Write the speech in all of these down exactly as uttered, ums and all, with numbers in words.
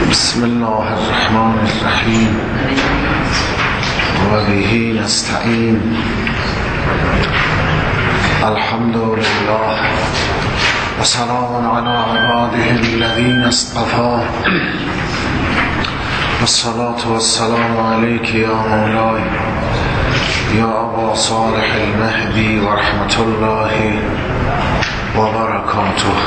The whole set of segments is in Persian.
بسم الله الرحمن الرحیم و به نستعین. الحمد لله و سلام علی عباده الذین اصطفى و الصلاة و السلام علیک یا مولای یا ابا صالح المهدی و رحمت الله و برکاته.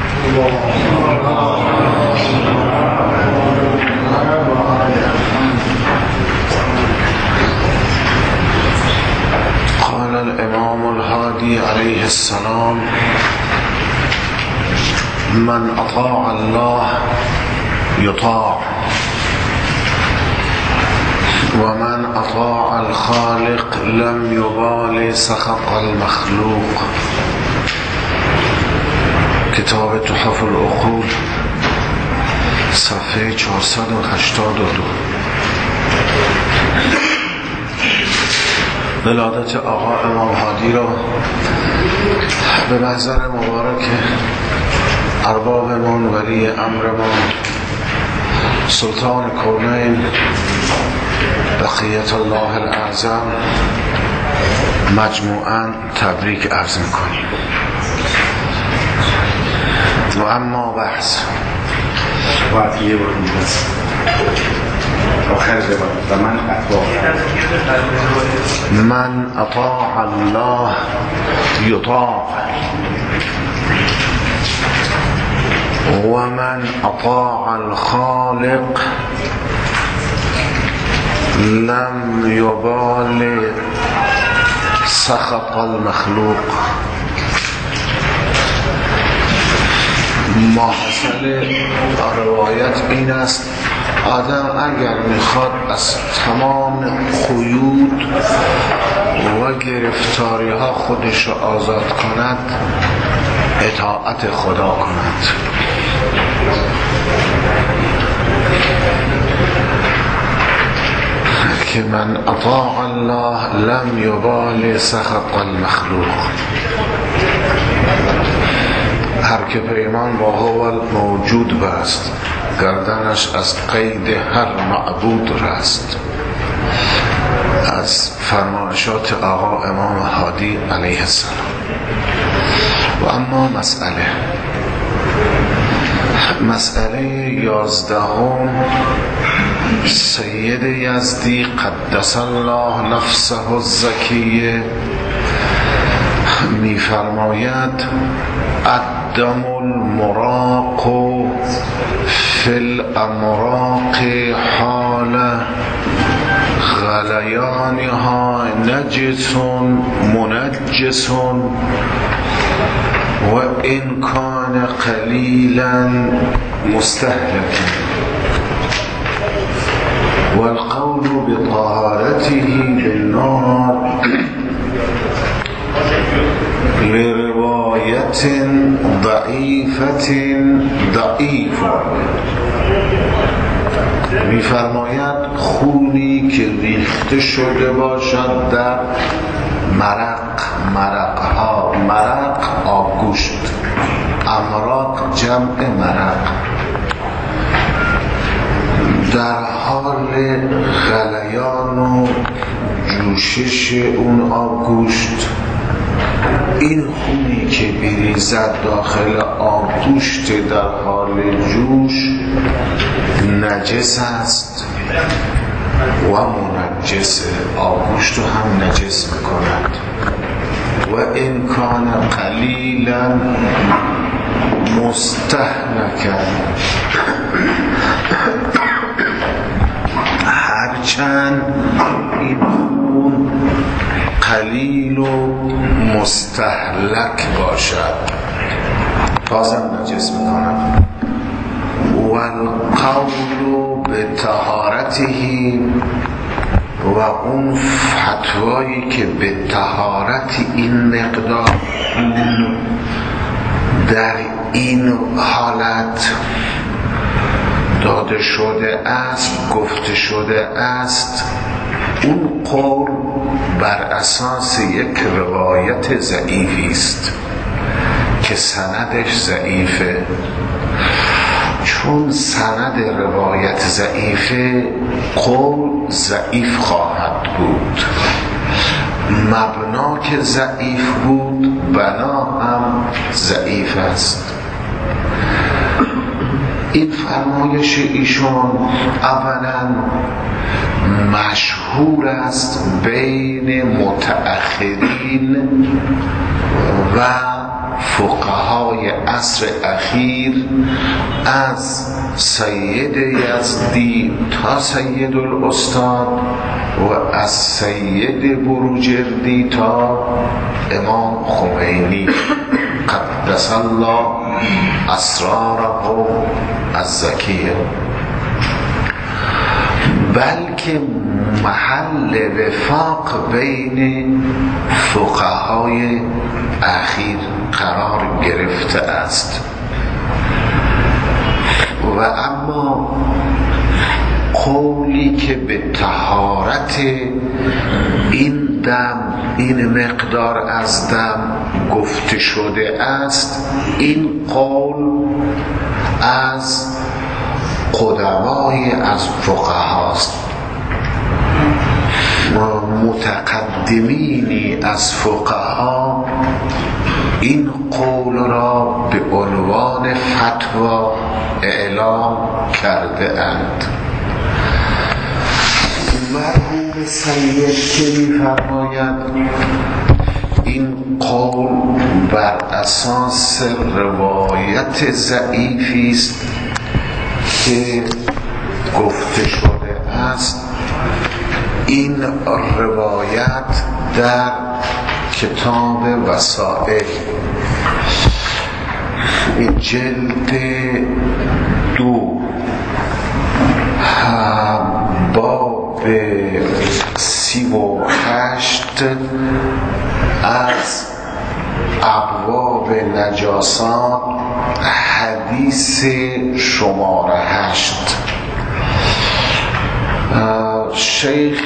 قال الامام الهادي عليه السلام: من اطاع الله يطاع ومن اطاع الخالق لم يبال سخط المخلوق. کتاب تحف العقول، صفحه چهارصد و هشتاد و دو. ولادت آقا امام هادی را به محضر مبارک اربابمان، ولی امرمان، سلطان کونین بقیت الله الاعظم مجموعاً تبریک عرض میکنیم. و اما بحث باید یه بار میدست آخر روایت: و من اطاع من اطاع الله یطاع و من اطاع الخالق لم یبال سخط المخلوق. ماحصل روایت این است: آدم اگر میخواد از تمام قیود و گرفتاری ها خودش را آزاد کند، اطاعت خدا کند. که من اطاع الله لم یبال سخط المخلوق. هر که پیمان با هو موجود بست، گردنش از قید هر معبود رست. از فرمایشات آقا امام هادی علیه السلام. و اما مسئله مسئله یازدهم، سید یزدی قدس الله نفسه الزکیه می فرماید: الدم المراق فی الامراق حال غلیانها نجس منجس و ان کان قلیلا مستهلک والقول بطهارته بالنار لروایت ضعیفت ضعیف. می‌فرماید خونی که ریخته شده باشد در مرق، مرقها، مرق آبگوشت، امراق جمع مرق، در حال غلیان و جوشش اون آبگوشت، این خونی که بریزد داخل آبگوشت در حال جوش نجس است و منجس، آبگوشت رو هم نجس میکند. و ان کان قلیلا مستهلکا، هرچند این خون قلیل و مستهلک باشد بازم نجس میکند. و القول به طهارته، و اون فتوایی که به طهارت این مقدار خون در این حالت داده شده است، گفته شده است، اون قول بر اساس یک روایت ضعیفی است که سندش ضعیفه چون سند روایت ضعیفه، قول ضعیف خواهد بود. مبنا که ضعیف بود، بنا هم ضعیف است. این فرمایش ایشون اولا مشهور است بین متأخرین و فقهای عصر اخیر، از سید یزدی تا سید الاستاد و از سید بروجردی تا امام خمینی قدس الله اسراره الزکیه، بلکه محل وفاق بین فقهای اخیر قرار گرفته است. و اما قولی که به طهارت این دم، این مقدار از دم گفته شده است، این قول از قدمای از فقهاست، متقدمینی از فقها این قول را به عنوان فتوا اعلام کرده اند. مرحوم سید که می‌فرماید این قول بر اساس روایت ضعیفی است که گفته شده است. این روایت در کتاب وسائل جلد دو باب سی و هشت از ابواب نجاسات حدیث شماره هشت، شیخ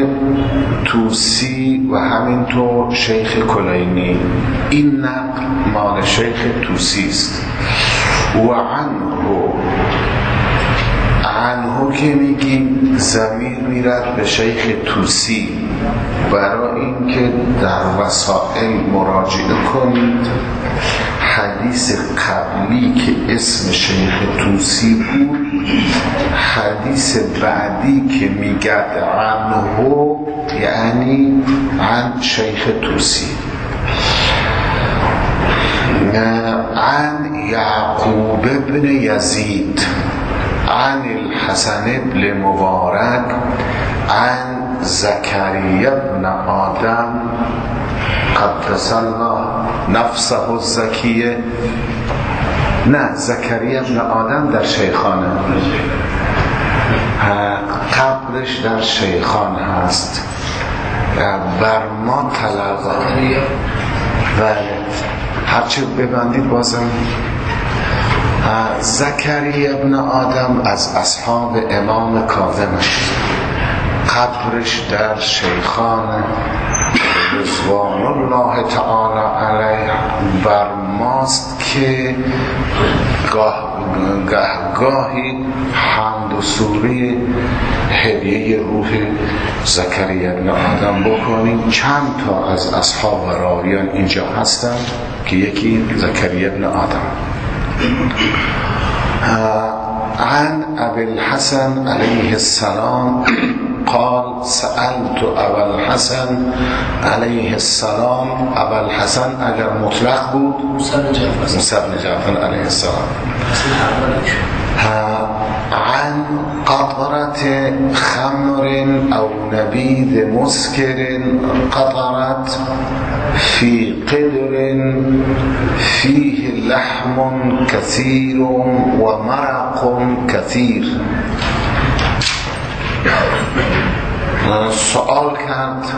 توسی و همینطور شیخ کلینی، این نقل مال شیخ توسی است. و عنه عنه که میگیم ضمیر میرد به شیخ توسی، برای اینکه در وسائل مراجعه کنید. حدیث قبلی که اسم شیخ توسی بود، حدیث بعدی که میگد عنه یعنی عن شیخ توسی. عن یعقوب ابن یزید عن الحسن ابن مبارک عن زکریا ابن آدم قدس الله نفسه الزکیه. نه، زکریا ابن آدم در شیخانه، قبرش در شیخان هست. بر ما تلقا، بله، هرچه ببندید بازم. زکریا ابن آدم از اصحاب امام کاظم است، قبرش در شیخان رضوان الله تعالی علیه. بر ماست که گاه گاهی حمد و سوره هدیه روح زکریا ابن آدم بکنیم. چند تا از اصحاب راویان اینجا هستن که یکی زکریا ابن آدم. عن ابي الحسن عليه السلام قال سألت ابا الحسن عليه السلام. ابا الحسن اگر مطلق بود موسی بن جعفر عليه السلام. عن قطرة خمر او نبيذ مسكر قطرت في قدر فيه لحم كثير ومرق كثير. سوال کرد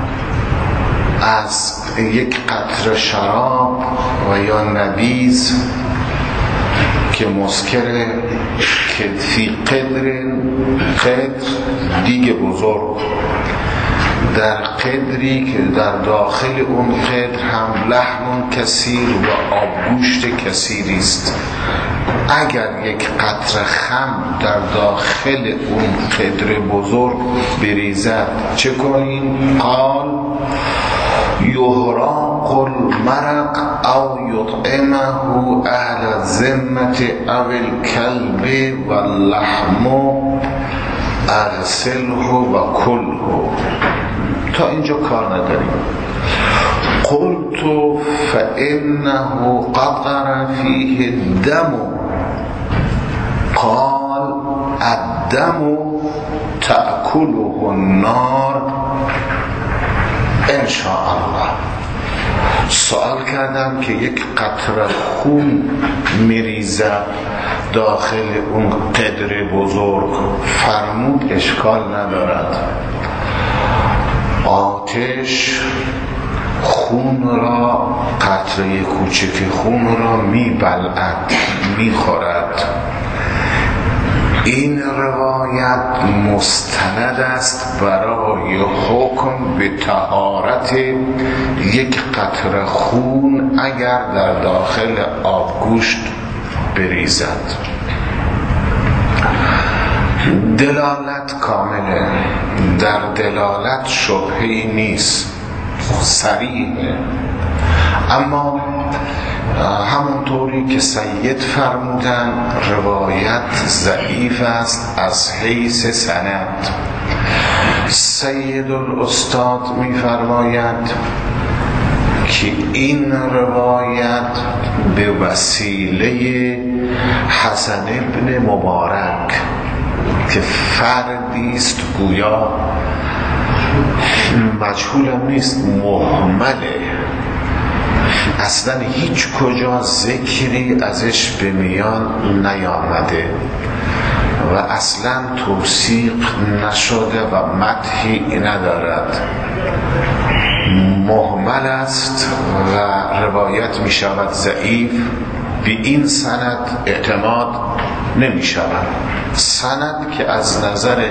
از یک قطره شراب و یا نبیذ که مسکره، که فی قدر، قدر دیگ بزرگ، در قدری که در داخل اون قدر هم لحم کثیر و آبگوشت کثیری است. اگر یک قطره خم در داخل اون قدر بزرگ بریزد چه کنیم؟ قال یهراق المرق او یطعمه اهل الذمة او الكلب واللحم ارسله و کله. تا اینجا کار نداریم. قلت فإنه قطر فيه الدم. قال الدم تأكله النار ان شاء الله. سوال کردم که یک قطره خون میریزه داخل اون قدر بزرگ. فرمود اشکال ندارد، آتش خون را، قطره کوچک خون را میبلعد، میخورد. این روایت مستند است برای حکم به طهارت یک قطره خون اگر در داخل آبگوشت بریزد. دلالت کامله، در دلالت شبهه‌ای نیست، صریحه. اما همونطوری که سید فرمودن روایت ضعیف است از حیث سند. سید الاستاد می‌فرماید که این روایت به وسیله حسن ابن مبارک که فردی است گویا مجهولم نیست، مهمله، اصلا هیچ کجا ذکری ازش به میان نیامده و اصلا توثیق نشده و مدحی ندارد، مهمل است و روایت می شود ضعیف. به این سند اعتماد نمی شود. سند که از نظر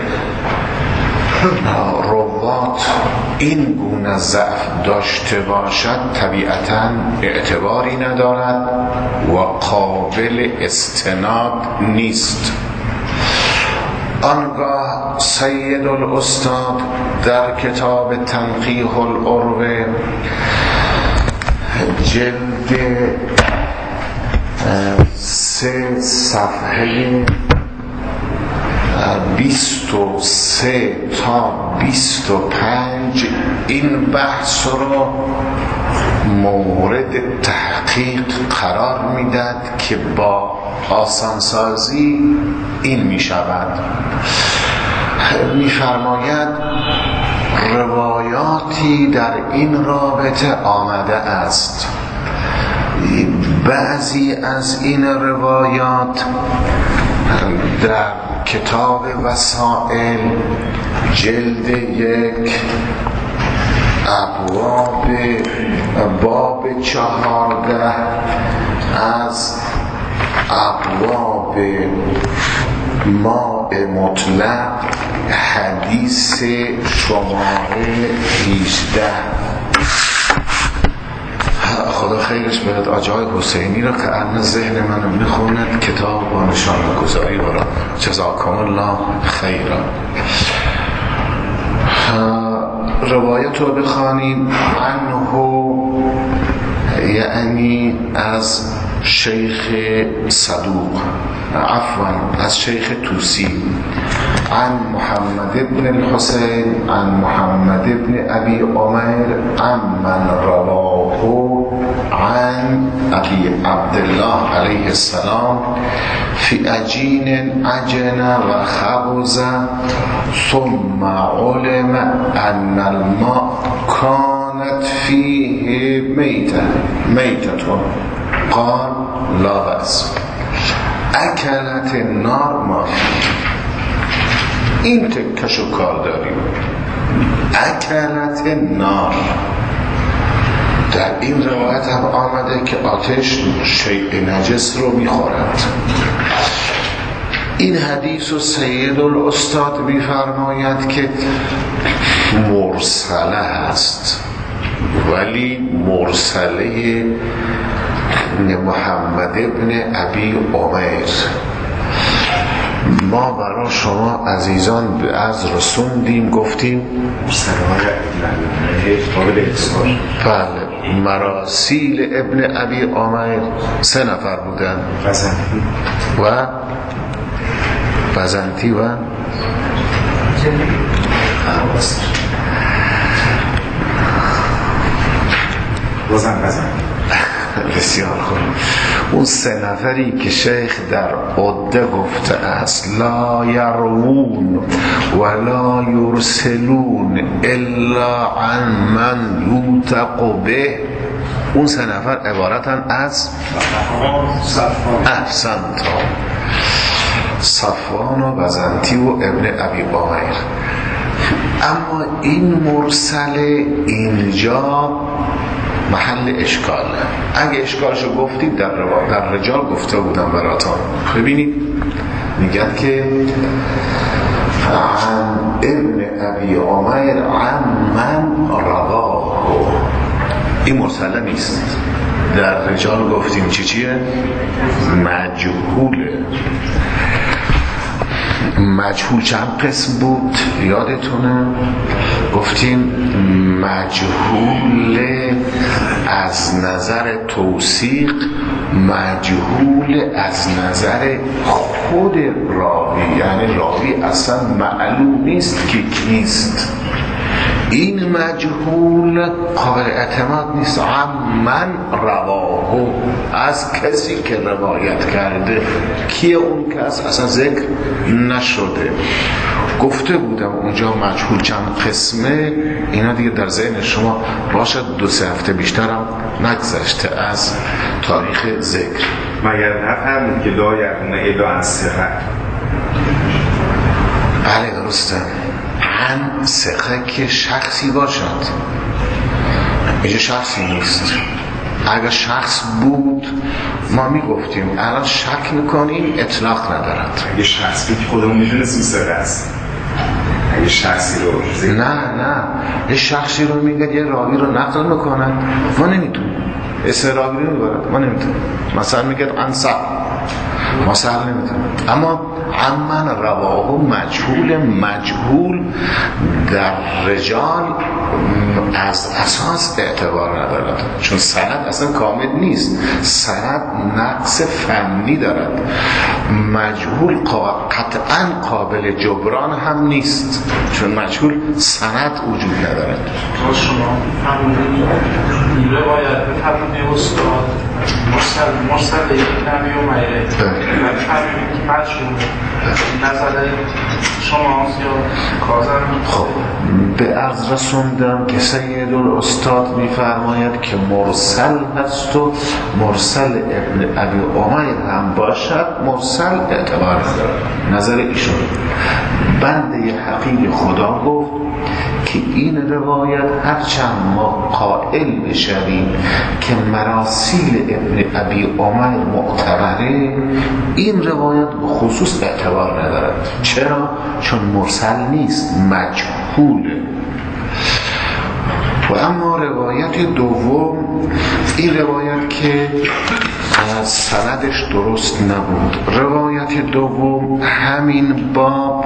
روات این گونه ضعف داشته باشد طبیعتاً اعتباری ندارد و قابل استناد نیست. آنگاه سید الاستاد در کتاب تنقیح العروه جلد سه صفحه بیست و سه تا بیست و پنج این بحث رو مورد تحقیق قرار میداد که با آسانسازی این می شود. می فرماید روایاتی در این رابطه آمده است. بعضی از این روایات در کتاب وسائل جلد یک ابواب باب چهارده از ابواب ماء مطلق حدیث شماره هجده. خدا خیرش بهد آجای حسینی را که الان ذهن منو میخوند کتاب و نشانه گذاری برا جزاکم الله خیرا. روایت رو بخوانیم عنه، یعنی از شیخ صدوق، عفوا از شیخ توسی، عن محمد ابن الحسین عن محمد ابن ابی عمر عن من رواه عن ابی عبدالله علیه السلام فی عجین عجن و خبز ثم علم ان الماء كانت فيه میته میتتون قال لا بأس اکلت النار ما فيه. این تکشو کار داریم. اکلت النار در این روایت هم آمده که آتش شیء نجس رو میخورد. این حدیث و سید الاستاد میفرماید که مرسله هست، ولی مرسله محمد ابن ابی عمیر. ما برای شما عزیزان به از رسوندیم، گفتیم بله مراسیل ابن ابی عمیر سه نفر بودن، و بزنتی و بازم بزن. بسیار خوب. اون سه نفری که شیخ در عده گفته است لا یروون ولا یرسلون الا عن من یوثق به، اون سه نفر عبارتن از احسنت صفوان و بزنتی و ابن ابی عمیر. اما این مرسل اینجا محل اشکال. اگه اشکالشو گفتید در روا... در رجال گفته بودم براتون. ببینید میگن که عن ابن ابی عمیر عن من رواه، این مرسله نیست. در رجال گفتیم چی چیه؟ مجهوله. مجهول چند قسم بود یادتونه؟ گفتیم مجهول از نظر توثیق، مجهول از نظر خود راوی، یعنی راوی اصلا معلوم نیست که کیست. این مجهول قابل اعتماد نیست. من رواه، از کسی که روایت کرده. کیه اون کس؟ اصلا ذکر نشده. گفته بودم اونجا مجهول چند قسمه، اینا دیگه در ذهن شما باشد. دو سه هفته بیشترم نگذشته از تاریخ ذکر. مگر نفرمید که لا یکون الا عن ثقه؟ بله درسته. عن ثقه که شخصی باشد، اینجا شخصی نیست. اگر شخص بود ما میگفتیم، الان شک میکنیم اطلاق ندارد. اگه شخصی که خودمون میدونستیم ثقه است، اگه شخصی رو نه نه یه شخصی رو میگه یه راوی رو نقل میکنن، ما نمیتونیم اسم راوی رو میبرد، ما نمیتونیم. مثلا میگه انصح، ما سهل نمیتونیم. اما عمن رواه مجهول، مجهول در رجال از اساس اعتبار ندارد، چون سند اصلا کامل نیست، سند نقص فنی دارد. مجهول قطعا قابل جبران هم نیست، چون مجهول سند وجود ندارد. شما فرمودید این روایت به فرمود استاد مرسل مرسل نبی و میره فرمودید که مجهول نظر شما یا کازم. خب به عرض رسوندم که سید الاستاد میفرماید که مرسل هست و مرسل ابن ابی عمیر هم باشد، مرسل اعتبار ندارد. نظر ایشون. بنده حقیر خدا گفت که این روایت هرچند ما قائل بشویم که مراسیل ابن ابی عمیر معتبره، این روایت به خصوص اعتبار ندارد. چرا؟ چون مرسل نیست، مجهوله. و اما روایت دوم، این روایت که از سندش درست نبود. روایت دوم همین باب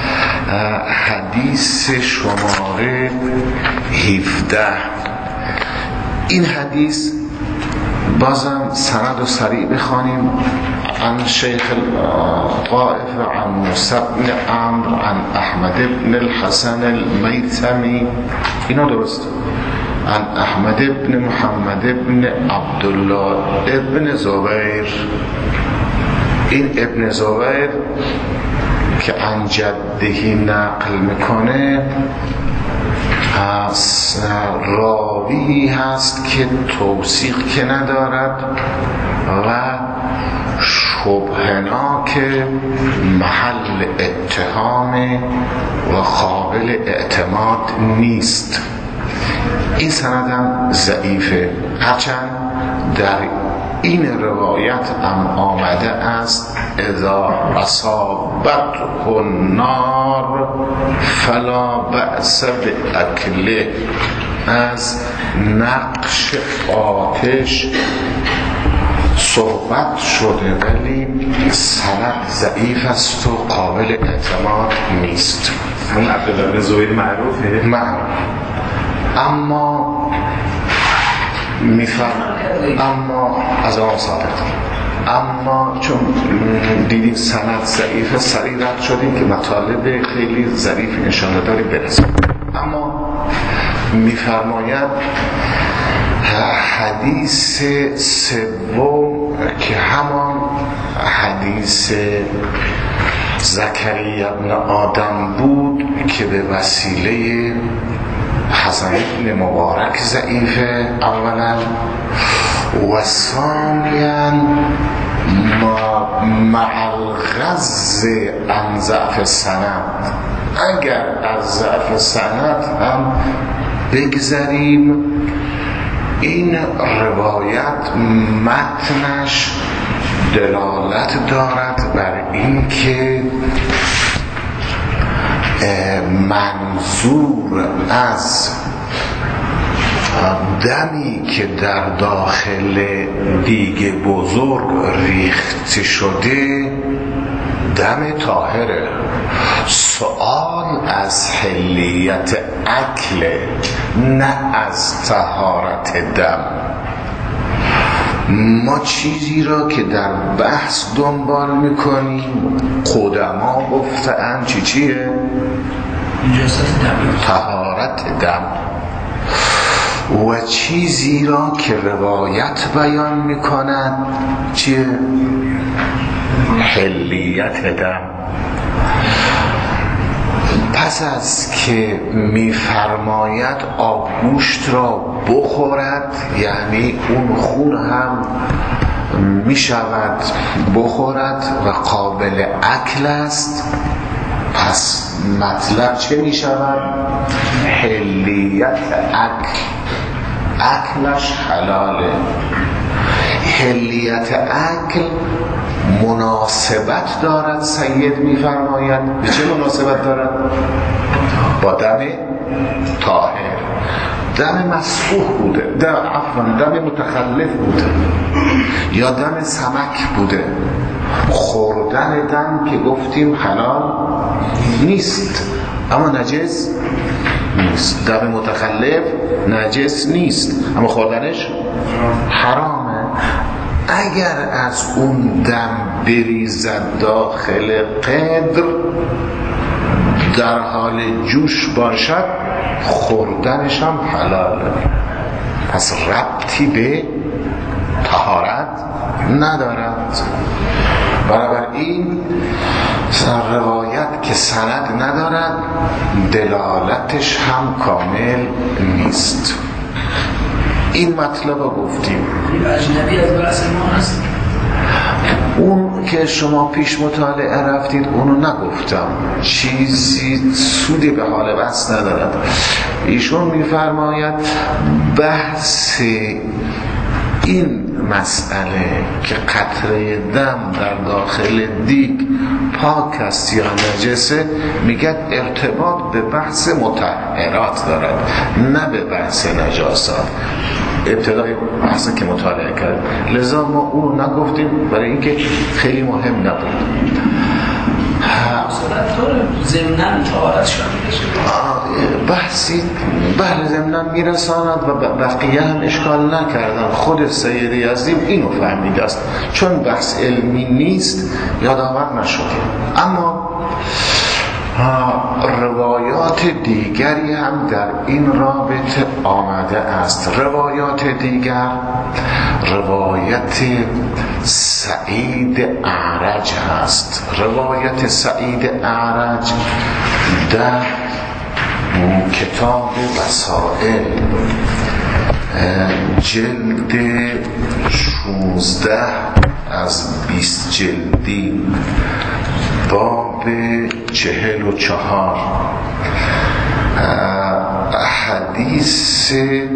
حدیث شماره هفده. این حدیث بازم سند و سریع بخوانیم. عن شیخ الطائف عن موسی بن عمرو عن احمد بن الحسن المیثمی، اینا درست. عن احمد بن محمد بن عبدالله ابن زبیر. این ابن زبیر که عن جدهی نقل میکنه از راوی هست که توثیق که ندارد و شبهناک محل اتهام و قابل اعتماد نیست. این سندم ضعیفه، هرچند در این روایت هم آمده است اذا اصابته النار فلا بأس باکله. از نقش آتش صحبت شده ولی سند ضعیف است و قابل اعتماد نیست. اون عبدالله بن زبیر معروفه؟ معروف. اما میفهم اما از آن صادق اما چون دیدیم سند ضعیف سریع رد شدیم که مطالب خیلی ظریف انشاءالله داریم برسیم. اما میفرماید حدیث سوم که همان حدیث زکریا ابن آدم بود که به وسیله حسن ابن مبارک ضعیفه اولا و ثانیا ما مع الغض عن ضعف سند. اگر از ضعف سند هم بگذریم این روایت متنش دلالت دارد بر این که منظور از دمی که در داخل دیگ بزرگ ریخته شده دم طاهره. سؤال از حلیت اکل نه از طهارت دم. ما چیزی را که در بحث دنبال میکنیم قدما گفتن چی چیه؟ طهارت دم. و چیزی را که روایت بیان میکنن چیه؟ حلیت دم. پس از که میفرماید آبگوشت را بخورد یعنی اون خون هم میشود بخورد و قابل اکل است. پس مطلب چه میشود؟ حلیت اکل، اکلش حلاله. حلیت اکل مناسبت دارد. سید میفرماید به چه مناسبت دارد؟ با دم طاهر. دم مسفوح بوده، دم عفوا دم متخلف بوده یا دم سمک بوده. خوردن دم که گفتیم حلال نیست اما نجس نیست. دم متخلف نجس نیست اما خوردنش حرامه. اگر از اون دم بریزد داخل قدر در حال جوش باشد خوردنش هم حلاله. پس ربطی به طهارت ندارد. بنابراین روایت که سند ندارد دلالتش هم کامل نیست. این مطلب رو گفتیم. اجنبی از بحث ما هست. اون که شما پیش مطالعه رفتید اونو نگفتم، چیزی سودی به حال بحث ندارد. ایشون میفرماید بحث این مسئله که قطره دم در داخل دیگ پاک است یا نجسه میگه ارتباط به بحث مطهرات دارد نه به بحث نجاسات. ابتدای بحثی که مطالعه کرد لذا ما اون نگفتیم برای اینکه خیلی مهم نبود. ضمناً طهارت شامل بحثی بله ضمناً میرساند و بقیه هم اشکال نکردن. خود سید یزدی اینو فهمیده است چون بحث علمی نیست یادآور نشد. اما روایات دیگری هم در این رابطه آمده است. روایات دیگر روایت سعید اعرج هست. روایت سعید اعرج در کتاب وسائل جلد شانزده از بیست جلدی باب چهل و چهار حدیث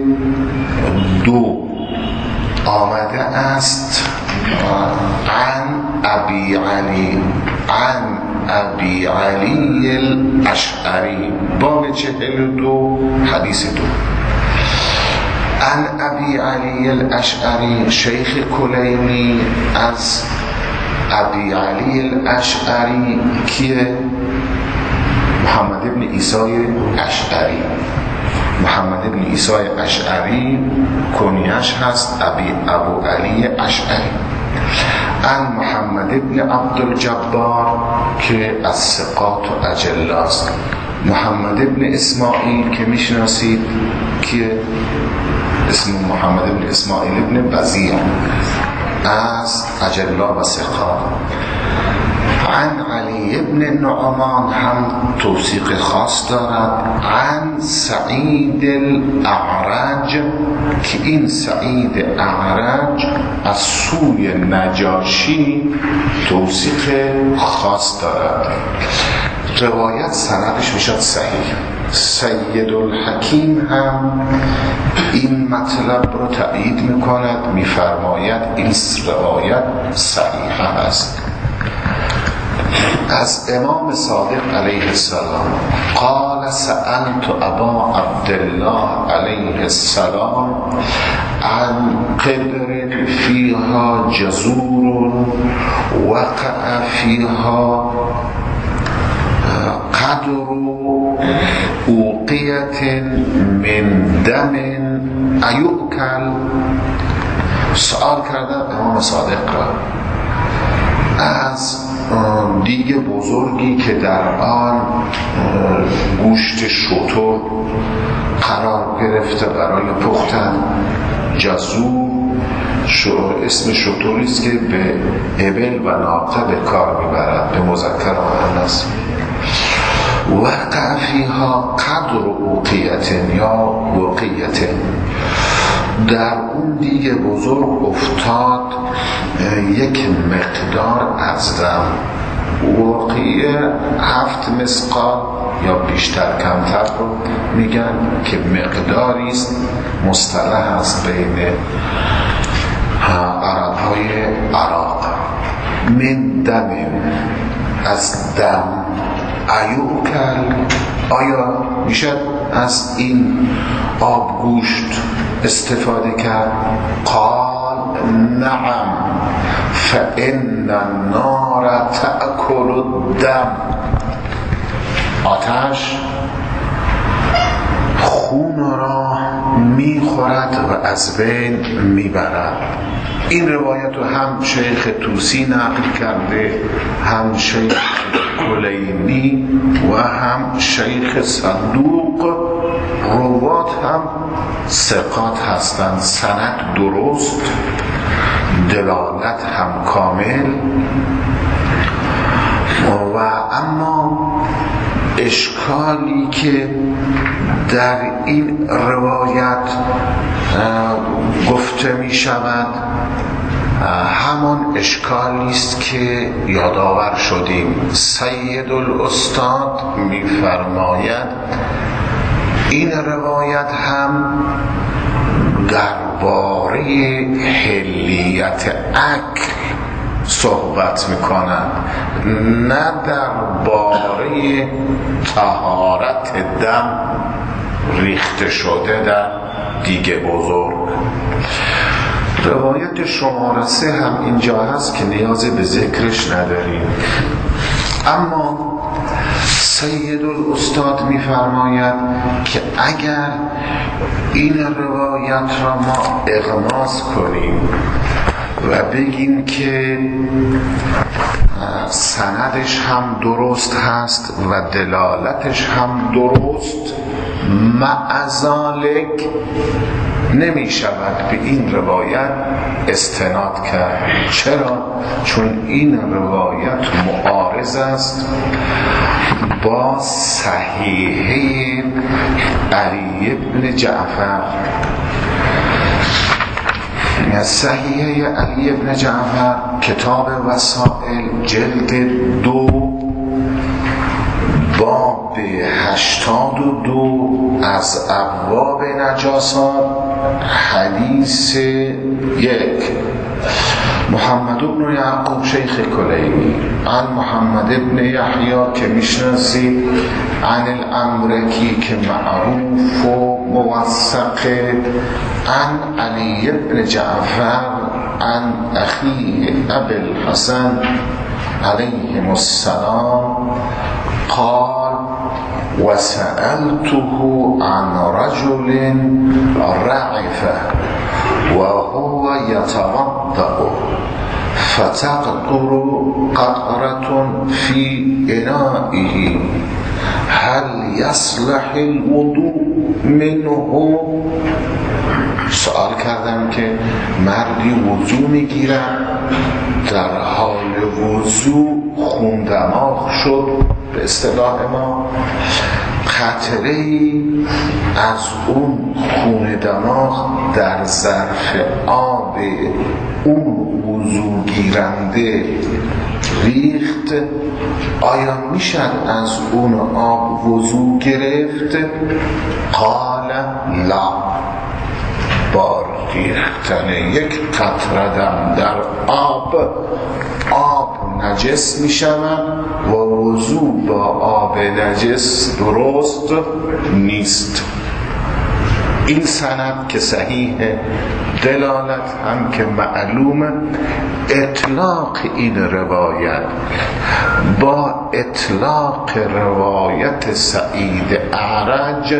دو آمده است عن ابی علی عن ابی علی الاشعری باب چهل و دو حدیث دو. عن ابی علی الاشعری شیخ کلینی از ابی علی الاشعری کیه؟ محمد ابن عیسی اشعری. محمد ابن عیسی اشعری کنیش هست ابی ابو علی اشعری. عن محمد ابن عبدالجبار که از ثقات و اجلاست. محمد ابن اسماعیل که میشناسید که اسم محمد ابن اسماعیل ابن وزیر از اجلا و ثقات. عن علی ابن نعمان هم توثیق خاص دارد. عن سعید الاعرج که این سعید اعرج از سوی نجاشی توثیق خاص دارد. روایت سندش میشد صحیح. سید الحکیم هم این مطلب رو تایید میکند، میفرماید این روایت صحیح است. از امام صادق علیه السلام قال سألت ابا عبدالله علیه السلام عن قبر فيها جزور وقع فيها قدر اوقیة من دم ایؤکل. سؤال کردن امام صادق را از دیگ بزرگی که در آن گوشت شتر قرار گرفته برای پختن. جزور اسم شتری است که به ابل و ناقه به کار میبرد، به مذکر و مؤنث. وقع فیها قدر اوقیة یا وقیة، در اون دیگه بزرگ افتاد یک مقدار از دم. وقیه هفت مسقال یا بیشتر کمتر رو میگن که مقداری است، مصطلح است بین عرب های عراق. من دم، از دم. ایوکل، آیا میشه از این آب گوشت استفاده کرد؟ قال نعم فإن النار تأكل الدم. آتش خون را میخورد و از بین میبرد. این روایت رو هم شیخ توسی نقل کرده، هم شیخ کلینی و هم شیخ صدوق. روات هم ثقات هستند، سند درست، دلالت هم کامل. و اما اشکالی که در این روایت گفته می شود همان اشکالی است که یادآور شدیم. سید الاستاد می فرماید این روایت هم درباره حلیت اکل صحبت میکنند، نه درباره طهارت دم ریخته شده در دیگه بزرگ. روایت شماره سه هم اینجا هست که نیاز به ذکرش نداریم. اما سید الاستاد میفرماید که اگر این روایت را ما اغماس کنیم و بگیم که سندش هم درست هست و دلالتش هم درست، معذالک نمی شود به این روایت استناد کرد. چرا؟ چون این روایت معارض است با صحیحه علی بن جعفر. صحیحه علی بن جعفر کتاب وسائل جلد دو باب هشتاد و دو از ابواب نجاسات حدیث یک محمد بن یعقوب شیخ کلیمی عن محمد بن یحیی که میشناسید، عن الامرکی که معروف و موثق، عن علی بن جعفر عن اخیه ابی الحسن علیهم السلام قال وسألته عن رجل رعف وهو يتوضأ فتقطر قطرة في إنائه هل يصلح الوضوء منه؟ سوال کردم که مردی وضو میگیرد، در حال وضو خون دماغ شد، به اصطلاح ما قطره‌ای از اون خون دماغ در ظرف آب اون وضو گیرنده ریخت، آیا میشد از اون آب وضو گرفت؟ قال لا، بار ریختن یک قطره دم در آب آب نجس می شود و وضو با آب نجس درست نیست. این سند که صحیح، دلالت هم که معلومه، اطلاق این روایت با اطلاق روایت سعید اعرج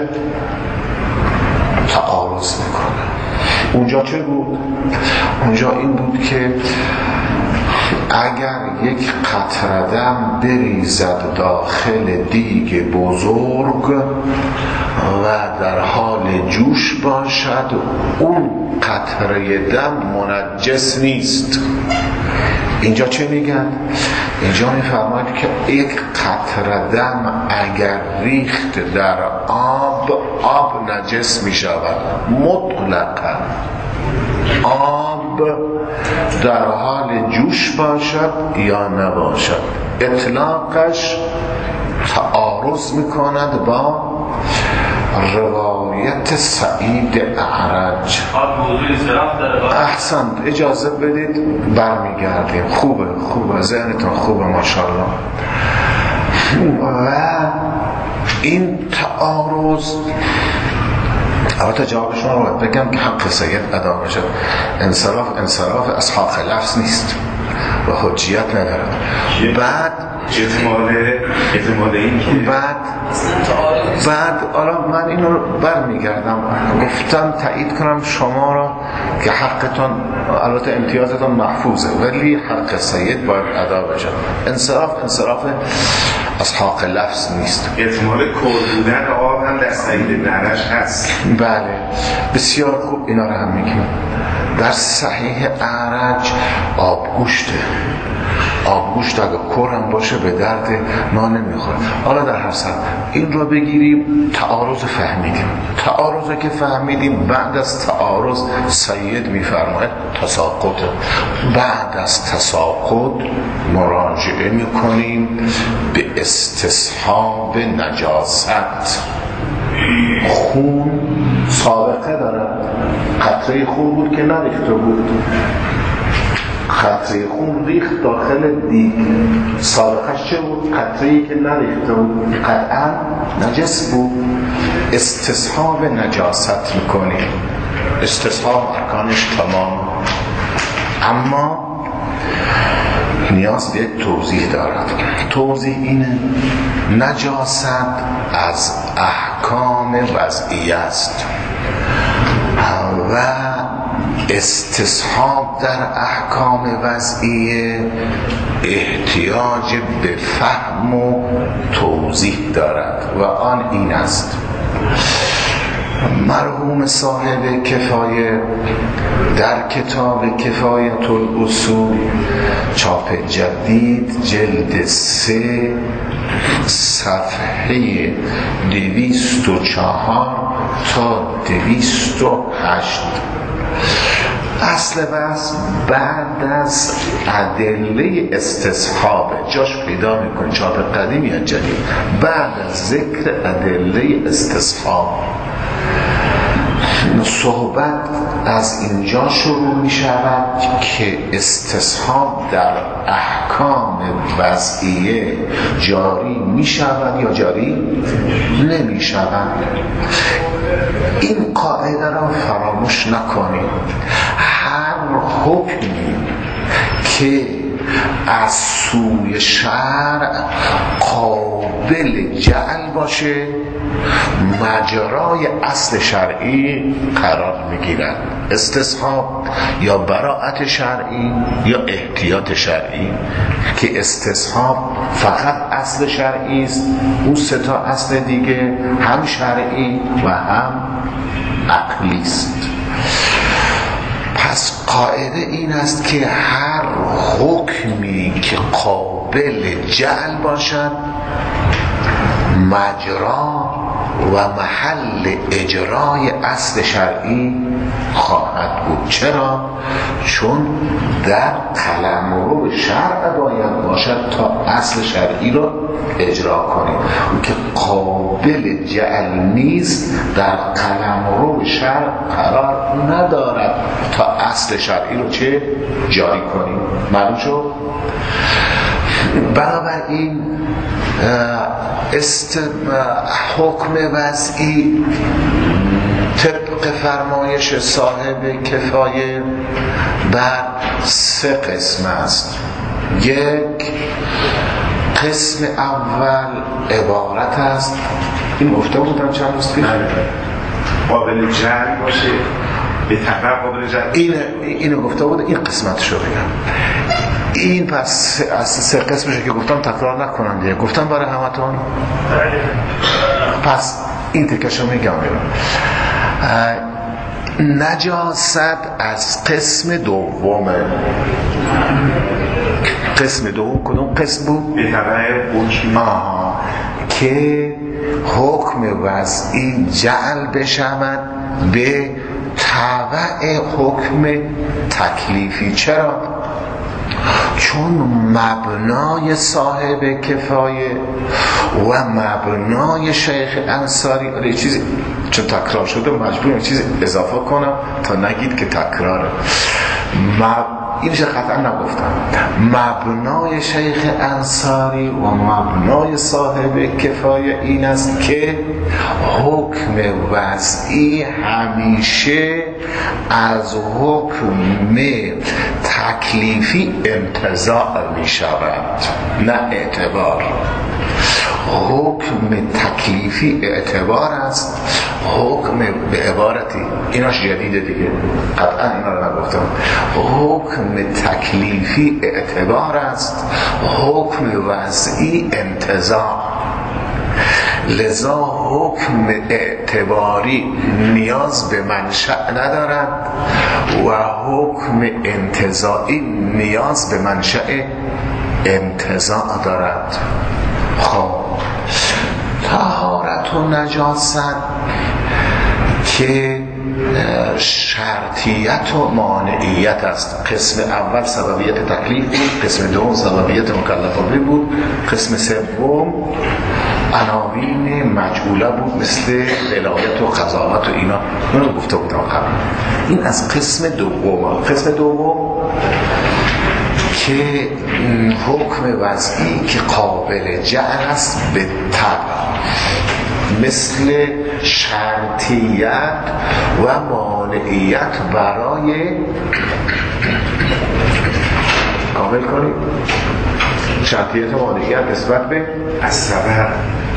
تعارض میکنه. اونجا چه بود؟ اونجا این بود که اگر یک قطره دم بریزد داخل دیگ بزرگ و در حال جوش باشد، اون قطره دم منجس نیست. اینجا چه میگن؟ اینجا میفرماید که یک قطره دم اگر ریخت در آب، آب نجس میشود مطلقا. آب در حال جوش باشد یا نباشد، اطلاقش تعارض میکند با روایت سعید اعرج. احسن، اجازه بدید برمیگردیم. خوبه خوبه، ذهنتون خوبه ماشاءالله. و این تعارض، البته جواب شما رو بگم که حق سید ادا بشه. انصراف انصراف اصحاب لفظ نیست و حجیت نداره. بعد احتمال احتمال این که بعد بعد حالا من اینو برمیگردم، گفتم تایید کنم شما را که حقتون، البته امتیازتون محفوظه، ولی حق سید باید ادا بشه. انصراف انصراف اصحاب لفظ نیست. احتمال کل بودن آب هم در سعید نرش هست. بله، بسیار خوب، اینا رو هم میگم. در صحیح اعرج آبگوشته، آبگوشت اگه کرم باشه به درد ما نمیخوره. حالا در هر صورت این رو بگیریم، تعارض فهمیدیم. تعارض که فهمیدیم، بعد از تعارض سید میفرماید تساقط. بعد از تساقط مراجعه میکنیم به استصحاب نجاست. خون سابقه داره، قطره خون بود که نریخته بود، قطره خون ریخت داخل دیگ، سابقش چه بود؟ قطره‌ای که نریخته بود، قطعا نجس بود. استصحاب نجاست میکنیم. استصحاب ارکانش تمام، اما نیاز به یک توضیح دارد. توضیح اینه: نجاست از احکام وضعیه است و استصحاب در احکام وضعیه احتیاج به فهم و توضیح دارد و آن این است. مرحوم صاحب کفایه در کتاب کفایت الاصول چاپ جدید جلد سه صفحه دویست و چهار تا دویست و هشت، اصل بحث بعد از ادله استصحاب، جاش پیدا میکن چاپ قدیم یا جدید، بعد از ذکر ادله استصحاب صحبت از اینجا شروع می شود که استصحاب در احکام وضعیه جاری می شود یا جاری نمی شود. این قاعده را فراموش نکنید. هر حکمی که از سوی شرع قابل جعل باشه مجرای اصل شرعی قرار میگیرد. استصحاب یا براءت شرعی یا احتیاط شرعی، که استصحاب فقط اصل شرعی است، اون سه تا اصل دیگه هم شرعی و هم عقلی است. پس قاعده این است که هر حکمی که قابل جعل باشد مجرا و محل اجرای اصل شرعی خواهد بود. چرا؟ چون در قلمرو شرع باید باشد تا اصل شرعی رو اجرا کنیم. اون که قابل جعل نیست در قلمرو شرع قرار ندارد تا اصل شرعی رو چه؟ جاری کنیم. معلوم شد؟ بنابراین است حکم وضعی طبق فرمایش صاحب کفایه بر سه قسم است. یک قسم اول عبارت است، این گفته بودم چند روز پیش، قابل جعل باشه به طبع قابل جعل، این اینو گفته بود. این قسمتش رو بگم. این پس از سه قسمش که گفتم تکرار نکنم دیگه، گفتم برای همتون. پس این تکشو میگم. نجاست از قسم دومه. قسم دوم کدوم قسم بود؟ به طبع حکم آها، که حکم وضعی جعل بشود به تبع حکم تکلیفی. چرا؟ چون مبنای صاحب کفایه و مبنای شیخ انصاری، آره چیزی چون تکرار شده مجبورم چیزی اضافه کنم تا نگید که تکراره. مب... اینش قطعا نگفتم. مبنای شیخ انصاری و مبنای صاحب کفایه این است که حکم وضعی همیشه از حکم تکلیفی انتزاع می شود، نه اعتبار. حکم تکلیفی اعتبار است، حکم به عبارتی ایناش جدیده دیگه، قطعا اینا رو نگفتم. حکم تکلیفی اعتبار است، حکم وضعی انتزاع. لذا حکم اعتباری نیاز به منشأ ندارد و حکم انتزاعی نیاز به منشأ انتزاع دارد. خب طهارت و نجاست که شرطیت و مانعیت است. قسم اول سببیت تکلیف بود، قسم دوم سببیت مکلفه بود، قسم سوم عناوین مجهوله بود مثل ولایت و قضاوت و اینا. اون رو گفته بودم قبل. این از قسم دوم. قسم دوم که حکم وضعی که قابل جعل است به طبع، مثل شرطیت و مانعیت برای کامل کنید. شرطیت و مانعیت نسبت به السبب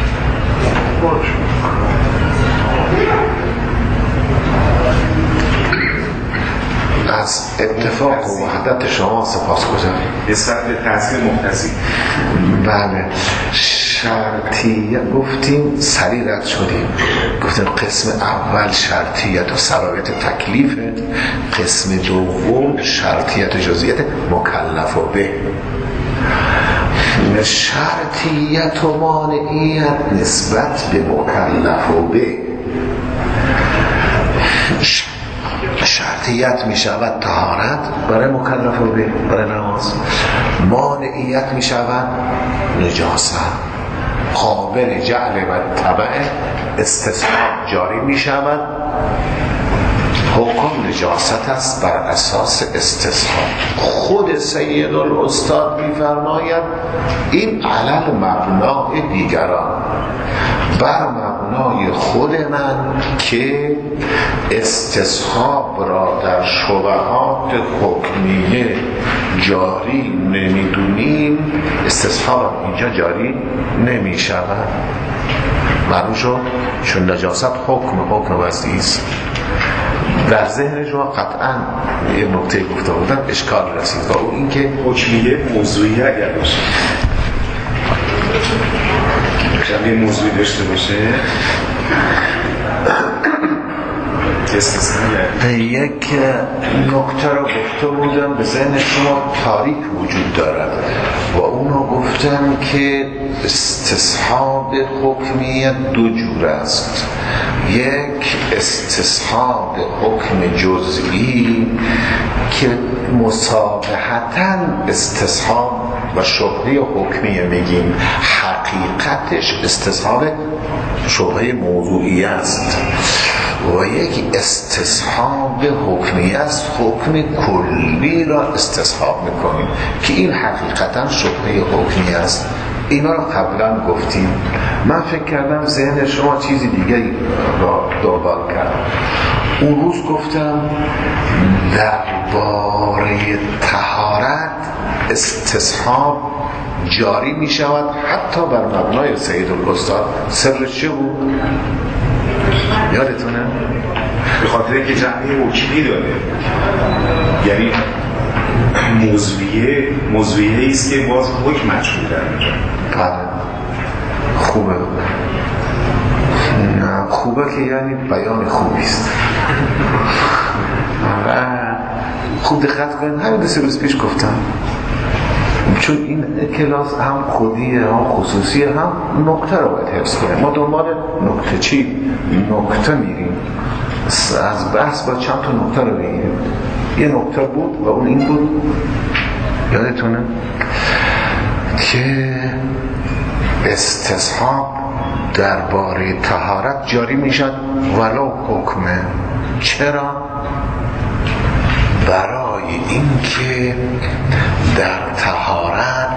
از اتفاق و وحدت شما سپاسگزارم. نسبت به تأثیر مقتضی. بله، شرطیه گفتیم، سریع رد شدیم. گفتیم قسم اول شرطیت و سببیت تکلیف، قسم دوم شرطیت و جزئیت مکلف و به. شرطیت و مانعیت نسبت به مکلف و به. شرطیت می شود طهارت برای مکلف و به، برای نماز. مانعیت می شود نجاست، قابل جعل و تبع استصحاب جاری می شود حکم نجاست است بر اساس استصحاب. خود سید الاستاد می‌فرماید این علل مبنای دیگران، بر مبنای خود من که استصحاب را در شبهات حکمیه جاری نمیدونیم، استصحاب اینجا جاری نمی شود. معلوم شد؟ چون نجاست حکم حکم وضعی است. در ذهن شما قطعا یه نکته گفته بودن اشکال رسید و اون این که حکمیه موضوعی اگر باشه، شبیه موضوعی داشته باشه یک نکته رو گفته بودم به ذهن شما تاریک وجود دارد و اونو گفتم که استصحاب حکمیت دو جور است. یک استصحاب حکم جزئی که مصابحتاً استصحاب و شبهه حکمیه میگیم، حقیقتش استصحاب شبهه موضوعی است. و یک استصحاب حکمی است، حکم کلی را استصحاب میکنیم که این حقیقتا شبهه حکمی است. اینا رو قبلا گفتیم. من فکر کردم ذهن شما چیزی دیگه را دنبال کرد. اون روز گفتم درباره طهارت استصحاب جاری می شود حتی بر مبنای سید الاستاد. سرش چه بود؟ یادتونه؟ به خاطر که جمعی وکیلی داره، یعنی موضوعیه موضوعیه ایست که باز حکم مجهول در میجا. بله خوبه. خوبه که یعنی بیان خوبیست. خوب دقت کنید، همین دو سه روز پیش گفتم چون این کلاس هم خودیه هم خصوصیه، هم نکته رو باید حفظ کنیم. ما دنبال نکته چی؟ نکته میریم، از بحث با چند تا نکته رو بگیریم. یه نکته بود و اون این بود، یادتونه که استصحاب درباره طهارت جاری میشد ولو حکمه. چرا؟ برای اینکه در طهارت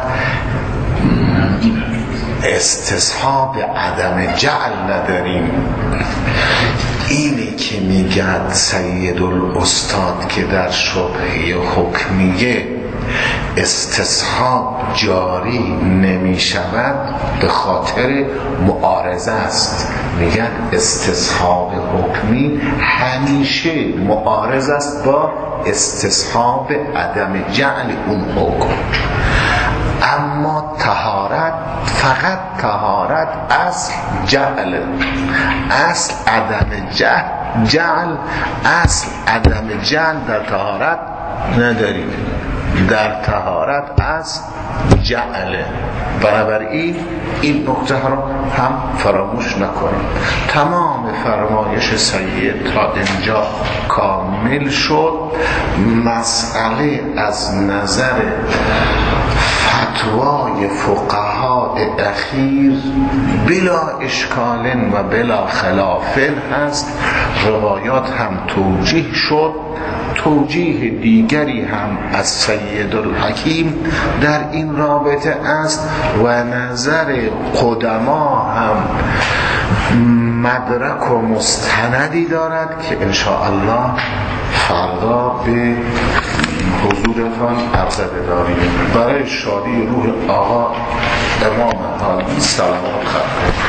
استصحاب عدم جعل نداریم. اینی که میگد سید الاستاد که در شبهه حکمیه استصحاب جاری نمی شود به خاطر معارضه است. میگن استصحاب حکمی همیشه معارض است با استصحاب عدم جعل اون حکم. اما طهارت فقط طهارت اصل جعل، اصل عدم جعل جعل اصل عدم جعل در طهارت نداریم. در طهارت اصل جعله. بنابراین این نکته رو هم فراموش نکنیم. تمام فرمایش سید تا اینجا کامل شد. مسئله از نظر فتوای فقهای اخیر بلا اشکال و بلا خلاف هست. روایات هم توجیه شد. توجیه دیگری هم از سید الحکیم در این رابطه است و نظر قدما هم مدرک و مستندی دارد که انشاءالله فردا به حضورتان عرضه بداریم. برای شادی روح آقا امام حالی سلامات خواهد.